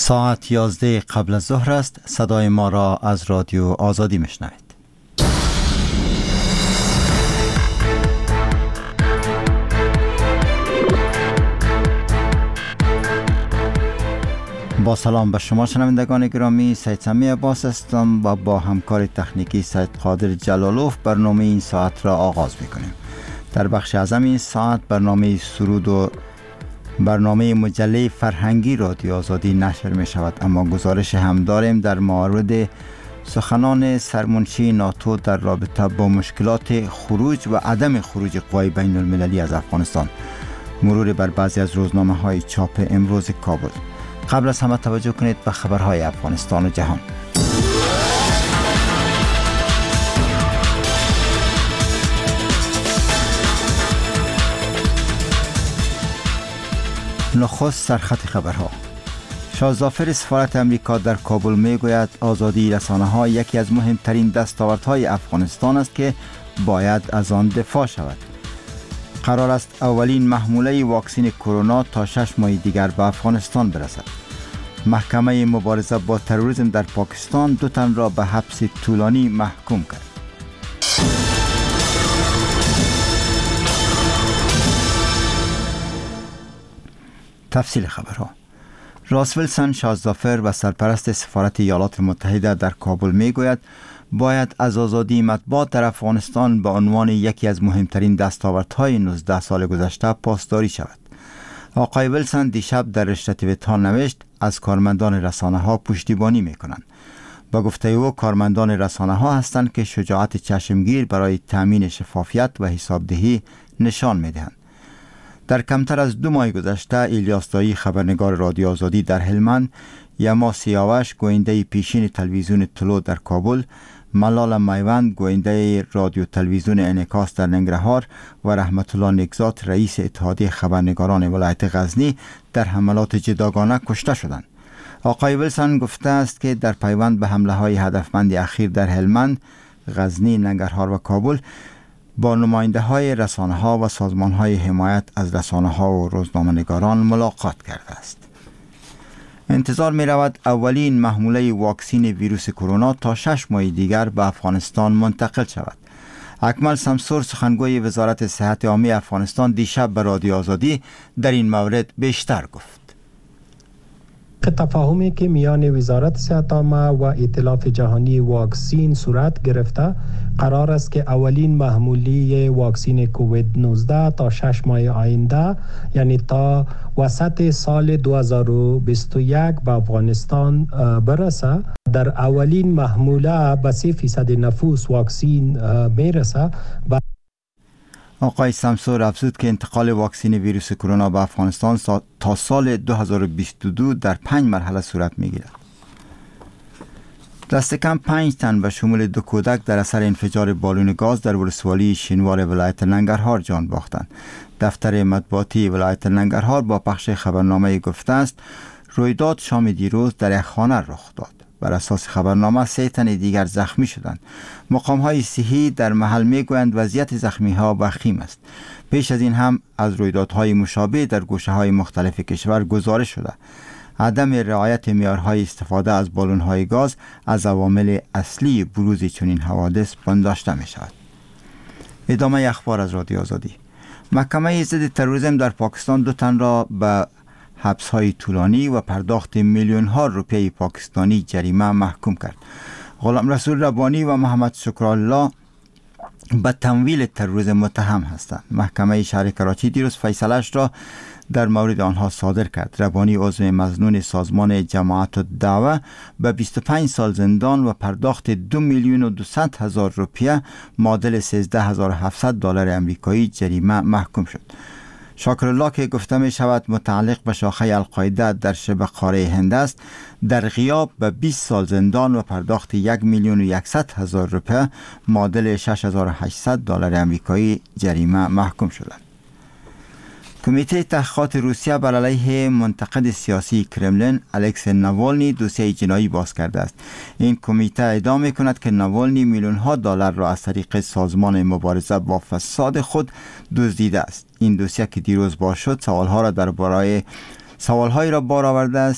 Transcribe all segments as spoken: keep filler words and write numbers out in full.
ساعت یازده قبل از ظهر است. صدای ما را از رادیو آزادی میشنوید. با سلام به شما شنوندگان گرامی، سید سمی عباس هستم و با همکار تکنیکی سید قادر جلالوف برنامه این ساعت را آغاز میکنیم. در بخش اعظم این ساعت برنامه سرود و برنامه مجله فرهنگی رادیو آزادی نشر می شود، اما گزارش هم داریم در مورد سخنان سرمنشی ناتو در رابطه با مشکلات خروج و عدم خروج قوای بین المللی از افغانستان، مرور بر بعضی از روزنامه های چاپ امروز کابل. قبل از همه توجه کنید به خبرهای افغانستان و جهان. نخست سرخط خبرها. شاه ظافر سفارت امریکا در کابل می گوید آزادی رسانه ها یکی از مهمترین دستاوردهای افغانستان است که باید از آن دفاع شود. قرار است اولین محموله واکسن کرونا تا شش ماه دیگر به افغانستان برسد. محکمه مبارزه با تروریسم در پاکستان دو تن را به حبس طولانی محکوم کرد. تفصیل خبرها. راس ویلسون شاه ظافر و سرپرست سفارت ایالات متحده در کابل می گوید باید از آزادی مطبوعات در افغانستان به عنوان یکی از مهمترین دستاوردهای نوزده سال گذشته پاسداری شود. آقای ویلسون دیشب در رشته توییتر نوشت از کارمندان رسانه ها پشتیبانی می کنند. با گفته او کارمندان رسانه ها هستند که شجاعت چشمگیر برای تامین شفافیت و حسابدهی نشان می دهند. در کمتر از دو ماه گذشته الیاس دایی خبرنگار رادیو آزادی در هلمند، یما سیاوش گوینده پیشین تلویزیون طلوع در کابل، ملال میوند گوینده رادیو تلویزیون انعکاس در ننگرهار و رحمت الله نگزات رئیس اتحادیه خبرنگاران ولایت غزنی در حملات جداگانه کشته شدند. آقای ویلسون گفته است که در پیوند به حمله های هدفمند اخیر در هلمند، غزنی، ننگرهار و کابل با نماینده های رسانه ها و سازمان های حمایت از رسانه ها و روزنامه‌نگاران ملاقات کرده است. انتظار می رود اولین محموله واکسن ویروس کرونا تا شش ماه دیگر به افغانستان منتقل شود. اکمل سمسور سخنگوی وزارت صحت عامه افغانستان دیشب به رادیو آزادی در این مورد بیشتر گفت. تفاهمی که میان وزارت صحت عامه و ائتلاف جهانی واکسین صورت گرفته، قرار است که اولین محموله واکسن کووید نوزده تا شش ماه آینده، یعنی تا وسط سال دو هزار و بیست و یک به افغانستان برسه. در اولین محموله به سه فیصد نفوس واکسین میرسه. آقای سمسور افزود که انتقال واکسن ویروس کرونا به افغانستان تا سال دو هزار و بیست و دو در پنج مرحله صورت میگیرد. دست کم پنج تن به شمول دو کودک در اثر انفجار بالون گاز در ولسوالی شینوار ولایت ننگرهار جان باختند. دفتر مطبوعاتی ولایت ننگرهار با پخش خبرنامه گفته است رویداد شام دیروز در یک خانه رخ داد. بر اساس خبرنامه سه تن دیگر زخمی شدند. مقام‌های صحی در محل میگویند وضعیت زخمی‌ها وخیم است. پیش از این هم از رویدادهای مشابه در گوشه‌های مختلف کشور گزارش شده. عدم رعایت معیارهای استفاده از بالون‌های گاز از عوامل اصلی بروز چنین حوادث پنداشته می‌شود. ادامه اخبار از رادیو آزادی. محکمه ضد تروریسم در پاکستان دو تن را به حبس‌های طولانی و پرداخت میلیون‌ها روپیه پاکستانی جریمه محکوم کرد. غلام رسول ربانی و محمد شکرالله به تمویل تروریسم متهم هستند. محکمه شهر کراچی دیروز فیصله‌اش را در مورد آنها صادر کرد. ربانی عضو مظنون سازمان جماعت الدعوه به بیست و پنج سال زندان و پرداخت دو میلیون و دویست هزار روپیه معادل سیزده هزار و هفتصد دلار امریکایی جریمه محکوم شد. شاکرالله که گفته می شود متعلق به شاخه القاعده در شبه قاره هند است، در غیاب به بیست سال زندان و پرداخت یک میلیون و صد هزار روپیه معادل شش هزار و هشتصد دلار امریکایی جریمه محکوم شدند. کمیته تحقیقات روسیه بر علیه منتقد سیاسی کرملین الکس ناوالنی دوسیه جنایی باز کرده است. این کمیته ادعا می‌کند که ناوالنی میلیون ها دلار را از طریق سازمان مبارزه با فساد خود دزدیده است. این دوسیه که دیروز باز شد سوالها را درباره سوالهایی را بار آورده است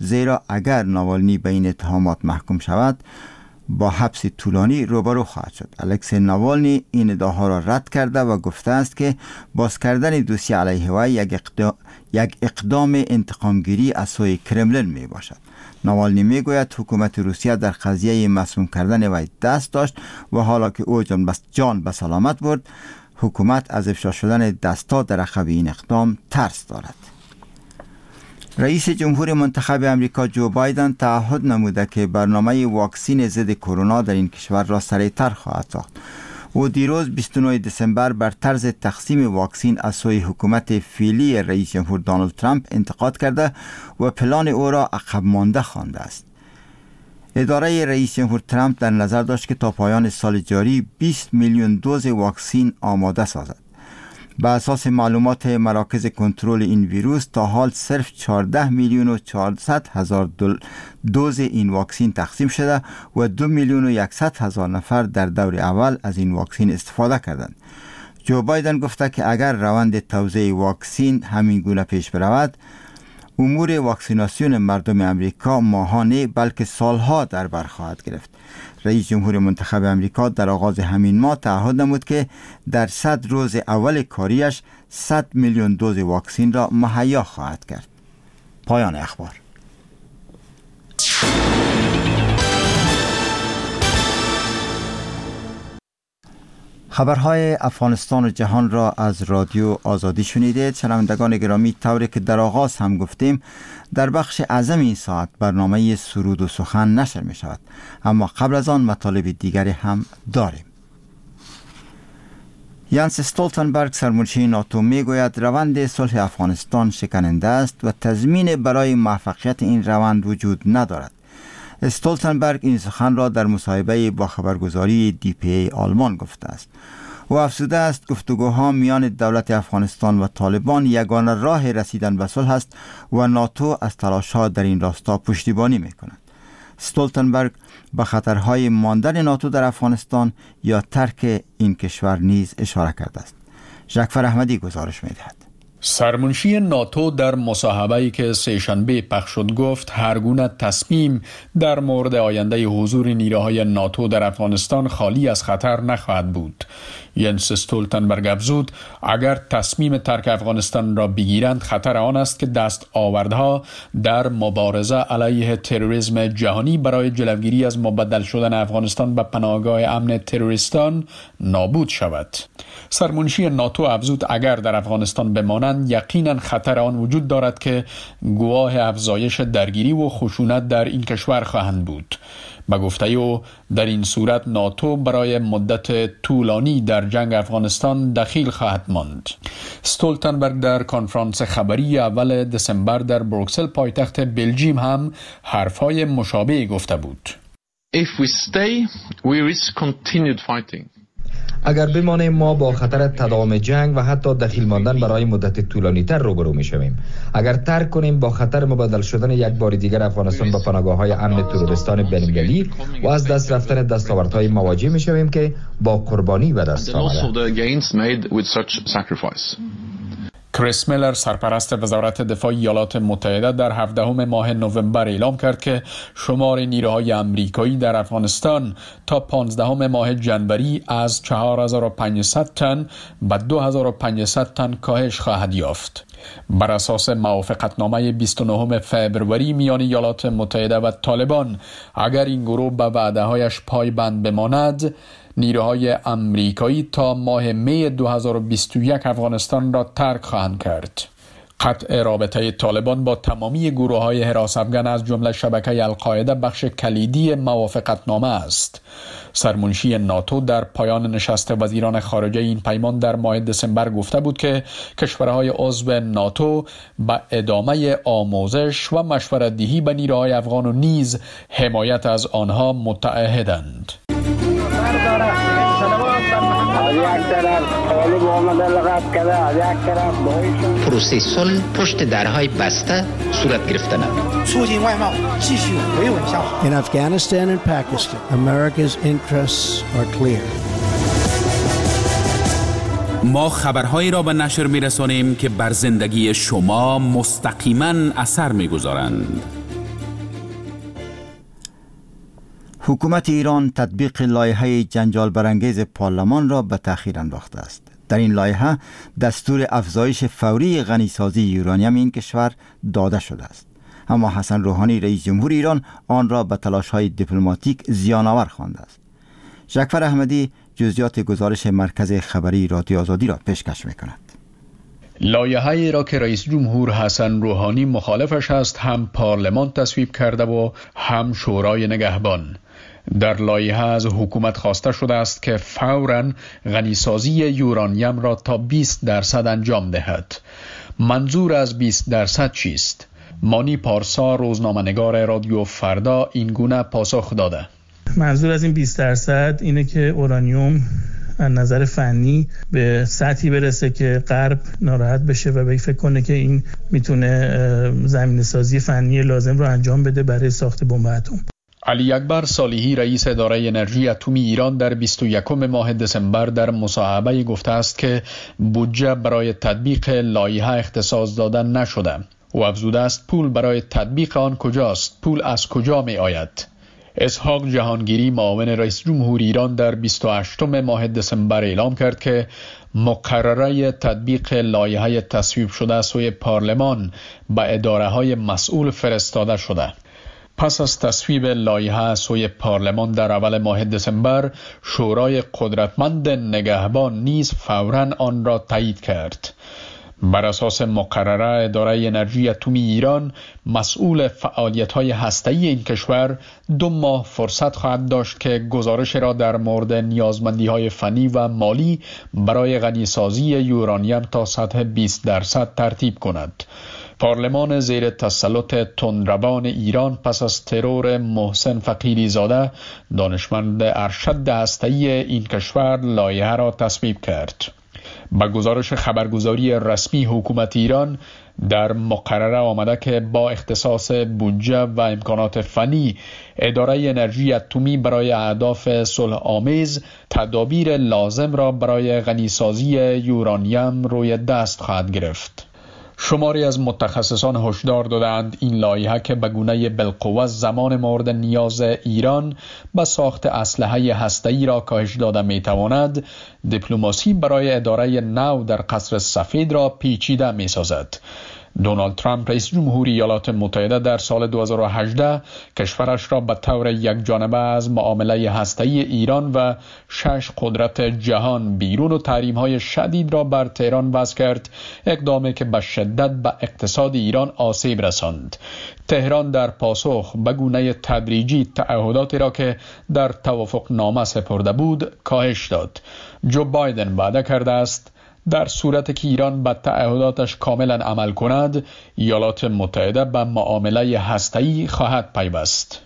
زیرا اگر ناوالنی به این اتهامات محکوم شود با حبس طولانی روبرو خواهد شد. الکسی ناوالنی این ادعاها را رد کرده و گفته است که باز کردن دوسیه علیه وی یک اقدام, یک اقدام انتقامگیری از سوی کرملین می باشد. ناوالنی می گوید حکومت روسیه در قضیه مسموم کردن وی دست داشت و حالا که او جان بس جان به سلامت برد، حکومت از افشا شدن دست‌ها در عقب این اقدام ترس دارد. رئیس جمهور منتخب امریکا جو بایدن تعهد نموده که برنامه واکسین ضد کرونا در این کشور را سریعتر خواهد ساخت. او دیروز بیست و نهم دسامبر بر طرز تقسیم واکسین از سوی حکومت فعلی رئیس جمهور دونالد ترامپ انتقاد کرده و پلان او را عقب مانده خوانده است. اداره رئیس جمهور ترامپ در نظر داشت که تا پایان سال جاری بیست میلیون دوز واکسین آماده سازد. به اساس معلومات مراکز کنترل این ویروس تا حال صرف چهارده میلیون و چهارصد هزار دوز این واکسین تقسیم شده و دو میلیون و صد هزار نفر در دور اول از این واکسین استفاده کردند. جو بایدن گفته که اگر روند توزیع واکسین همین گونه پیش برود، امور واکسیناسیون مردم امریکا ماهانه بلکه سالها در بر خواهد گرفت. رئیس جمهور منتخب امریکا در آغاز همین ماه تعهد نمود که در صد روز اول کاریش صد میلیون دوز واکسین را مهیا خواهد کرد. پایان اخبار. خبرهای افغانستان و جهان را از رادیو آزادی شنیدید. شنوندگان گرامی، طوری که در آغاز هم گفتیم، در بخش اعظم این ساعت برنامه سرود و سخن نشر می شود، اما قبل از آن مطالب دیگری هم داریم. یانس استولتنبرگ سرمنشی ناتو می گوید روند صلح افغانستان شکننده است و تضمین برای موفقیت این روند وجود ندارد. استولتنبرگ این سخن را در مصاحبه با خبرگزاری دی پی ای آلمان گفته است. او افزوده است گفتگوها میان دولت افغانستان و طالبان یگانه راه رسیدن به صلح است و ناتو از تلاش‌ها در این راستا پشتیبانی می‌کند. استولتنبرگ به خطرهای ماندن ناتو در افغانستان یا ترک این کشور نیز اشاره کرده است. ژکفر احمدی گزارش می‌دهد. سرمنشی ناتو در مصاحبه‌ای که سه‌شنبه پخش شد گفت هر گونه تصمیم در مورد آینده حضور نیروهای ناتو در افغانستان خالی از خطر نخواهد بود. ینس استولتنبرگ افزود اگر تصمیم ترک افغانستان را بگیرند خطر آن است که دست آوردها در مبارزه علیه تروریسم جهانی برای جلوگیری از مبدل شدن افغانستان به پناهگاه امن تروریستان نابود شود. سرمنشی ناتو افزود اگر در افغانستان بمانند یقینا خطر آن وجود دارد که گواه افزایش درگیری و خشونت در این کشور خواهند بود. به گفته او در این صورت ناتو برای مدت طولانی در جنگ افغانستان دخیل خواهد ماند. استولتنبرگ در کنفرانس خبری اول دسامبر در بروکسل پایتخت بلژیم هم حرفای مشابه گفته بود. If we stay, we risk continued fighting. اگر بمانیم ما با خطر تداوم جنگ و حتی دخیل ماندن برای مدت طولانی تر روبرو می شویم. اگر ترک کنیم با خطر مبادل شدن یک بار دیگر افغانستان با پناهگاه‌های امن تروریستان بین‌المللی و از دست رفتن دستاوردهای مواجه می شویم که با قربانی به دست آمده. کریس میلر سرپرست وزارت دفاع ایالات متحده در هفدهم ماه نوامبر اعلام کرد که شمار نیروهای آمریکایی در افغانستان تا پانزدهم ماه جنوری از چهار هزار و پانصد تن به دو هزار و پانصد تن کاهش خواهد یافت. بر اساس موافقتنامه بیست و نهم فوریه میان ایالات متحده و طالبان، اگر این گروه به وعده‌هایش پایبند بماند، نیروهای آمریکایی تا ماه می دو هزار و بیست و یک افغانستان را ترک خواهند کرد. قطع رابطه طالبان با تمامی گروه‌های حراس افغان از جمله شبکه القاعده بخش کلیدی موافقتنامه است. سرمنشی ناتو در پایان نشست وزیران خارجه این پیمان در ماه دسامبر گفته بود که کشورهای عضو ناتو با ادامه آموزش و مشورت‌دهی به نیروهای افغان و نیز حمایت از آنها متعهدند. پروسه صلح پشت درهای بسته صورت گرفتند. In Afghanistan and Pakistan, America's interests are clear. ما خبرهایی را به نشر می‌رسانیم که بر زندگی شما مستقیما اثر می‌گذارند. حکومت ایران تطبیق لایحه جنجال برانگیز پارلمان را به تأخیر انداخته است. در این لایحه دستور افزایش فوری غنیسازی یورانیم این کشور داده شده است، اما حسن روحانی رئیس جمهور ایران آن را به تلاش‌های دیپلماتیک زیان‌آور خوانده است. جعفر احمدی جزئیات گزارش مرکز خبری رادیو آزادی را پیشکش می‌کند. لایحه‌ای را که رئیس جمهور حسن روحانی مخالفش است هم پارلمان تصویب کرده و هم شورای نگهبان. در لایحه از حکومت خواسته شده است که فوراً غنیسازی یورانیم را تا بیست درصد انجام دهد. منظور از بیست درصد چیست؟ مانی پارسا روزنامه‌نگار رادیو فردا این گونه پاسخ داده. منظور از این بیست درصد اینه که اورانیوم از نظر فنی به سطحی برسه که غرب ناراحت بشه و به فکر کنه که این میتونه زمینه سازی فنی لازم رو انجام بده برای ساخت بمب اتم. علی اکبر صالحی رئیس اداره انرژی اتمی ایران در بیست و یکم ماه دسامبر در مصاحبه گفته است که بودجه برای تطبیق لایحه اختصاص داده نشده. او افزوده است پول برای تطبیق آن کجاست؟ پول از کجا می آید؟ اسحاق جهانگیری معاون رئیس جمهور ایران در بیست و هشتم ماه دسامبر اعلام کرد که مقرره تطبیق لایحه تصویب شده سوی پارلمان به اداره‌های مسئول فرستاده شده. پس از تصویب لایحه سوی پارلمان در اول ماه دسامبر، شورای قدرتمند نگهبان نیز فوراً آن را تایید کرد. بر اساس مقرره اداره انرژی اتمی ایران مسئول فعالیت‌های هسته‌ای این کشور دو ماه فرصت خواهد داشت که گزارش را در مورد نیازمندی‌های فنی و مالی برای غنیسازی یورانیم تا سطح بیست درصد ترتیب کند. پارلمان زیر تسلط تندروان ایران پس از ترور محسن فقیری زاده دانشمند ارشد هسته‌ای این کشور لایحه را تصویب کرد. با گزارش خبرگزاری رسمی حکومت ایران در مقرره آمده که با اختصاص بودجه و امکانات فنی اداره انرژی اتمی برای اهداف صلح آمیز تدابیر لازم را برای غنیسازی یورانیم روی دست خواهد گرفت. شماری از متخصصان هشدار دادند این لایحه که به گونه بالقوه زمان مورد نیاز ایران به ساخت اسلحه هسته‌ای را کاهش داده می‌تواند، دیپلماسی برای اداره نو در قصر سفید را پیچیده می‌سازد. دونالد ترامپ رئیس جمهور ایالات متحده در سال دو هزار و هجده کشورش را به طور یکجانبه از معامله هسته‌ای ایران و شش قدرت جهان بیرون و تحریم‌های شدید را بر تهران وضع کرد، اقدامی که به شدت به اقتصاد ایران آسیب رساند. تهران در پاسخ به گونه تدریجی تعهداتی را که در توافق نامه سپرده بود کاهش داد. جو بایدن وعده کرده است در صورتی که ایران به تعهداتش کاملا عمل کند، ایالات متحده به معامله هسته‌ای خواهد پیوست.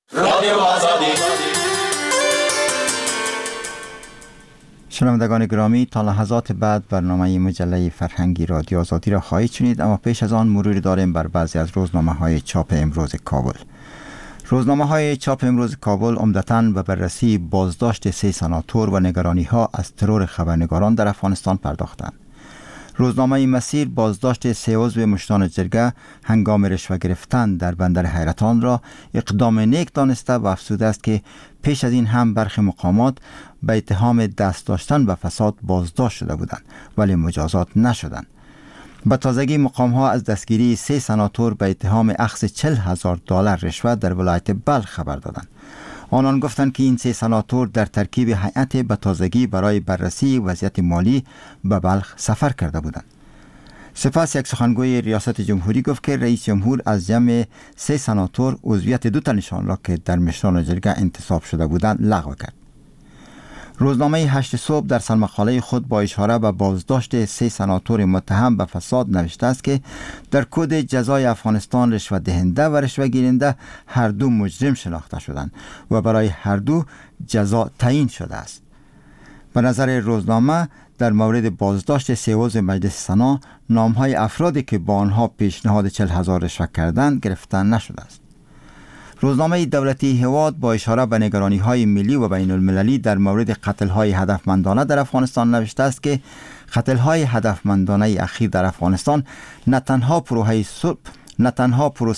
شنوندگان گرامی، تا لحظات بعد برنامه مجله فرهنگی رادیو آزادی را خواهید شنید، اما پیش از آن مروری داریم بر بعضی از روزنامه‌های چاپ امروز کابل. روزنامه‌های چاپ امروز کابل عمدتاً به بررسی بازداشت سه سناتور و نگرانی‌ها از ترور خبرنگاران در افغانستان پرداختند. روزنامه مسیر بازداشت سه عضو مشتان جرگه هنگام رشوه گرفتن در بندر حیرتان را اقدام نیک دانسته و افزوده است که پیش از این هم برخی مقامات به اتهام دست داشتن به فساد بازداشت شده بودند ولی مجازات نشدند. به تازگی مقام ها از دستگیری سه سناتور به اتهام اخذ چل هزار دلار رشوه در ولایت بلخ خبر دادند. آنان گفتند که این سه سناتور در ترکیب هیئت به تازگی برای بررسی وضعیت مالی به بلخ سفر کرده بودند. سپس یک سخنگوی ریاست جمهوری گفت که رئیس جمهور از جمع سه سناتور عضویت دو تنشان را که در مشران جرگه انتصاب شده بودند لغو کرد. روزنامه هشت صبح در سرمقاله خود با اشاره به بازداشت سه سناتور متهم به فساد نوشته است که در کد جزای افغانستان رشوه دهنده و رشوه گیرنده هر دو مجرم شناخته شدند و برای هر دو جزا تعیین شده است. به نظر روزنامه در مورد بازداشت سه عضو مجلس سنا نامهای افرادی که با آنها پیشنهاد چل هزار رشوه کردند گرفته نشده است. روزنامه دولتی هواد با اشاره به نگرانی‌های ملی و بین المللی در مورد قتل‌های هدفمندانه در افغانستان نوشته است که قتل‌های هدفمندانه اخیر در افغانستان نه تنها پروسه صلح نه تنها